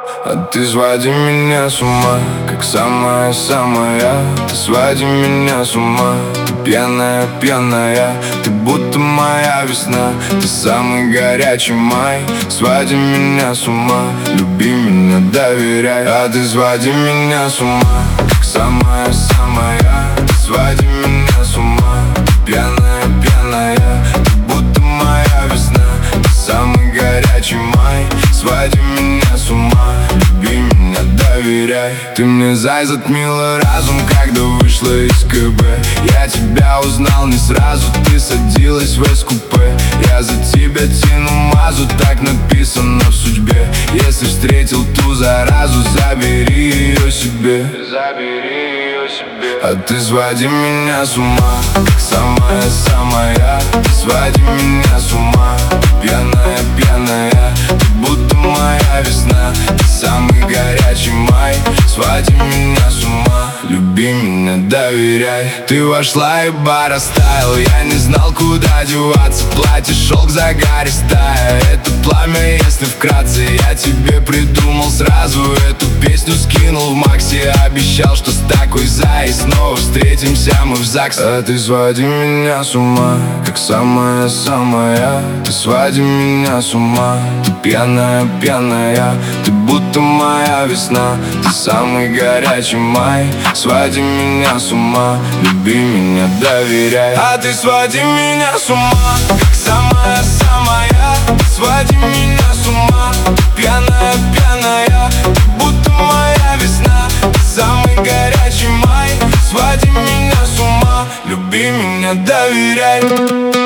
А ты своди меня с ума, как самая-самая. Ты своди меня с ума, ты пьяная, пьяная. Ты будто моя весна, ты самый горячий май. Своди меня с ума, люби меня, доверяй. А ты своди меня с ума, как самая-самая. Ты своди меня с ума, ты пьяная, пьяная. Ты будто моя весна, ты самый горячий май. Своди меня с ума, люби меня, доверяй. Ты мне зай затмила разум, когда вышла из КБ. Я тебя узнал не сразу, ты садилась в эскупе. Я за тебя тяну мазу, так написано в судьбе. Если встретил ту заразу, забери ее себе. Забери ее себе. А ты своди меня с ума, как самая-самая. Ты своди меня с ума, пьяная, пьяная. Ты будто моя весна, ты самый горячий май. Своди меня с ума, люби меня, доверяй. Ты вошла и бар оставил, я не знал, куда деваться. Платье шелк загаристая, это пламя, если вкратце. Я тебе придумал сразу, эту песню скинул в Максе. Обещал, что с такой зай снова встретимся мы в ЗАГС. А ты своди меня с ума, как самая-самая. Ты своди меня с ума, ты пьяная, пьяная. Ты будто моя весна, ты самый горячий май. Своди меня с ума, люби меня, доверяй. А ты своди меня с ума, как самая-самая. Ты своди меня с ума, ты пьяная, пьяная. Ты будто моя весна, ты самый горячий май. Своди меня с ума, люби меня, доверяй.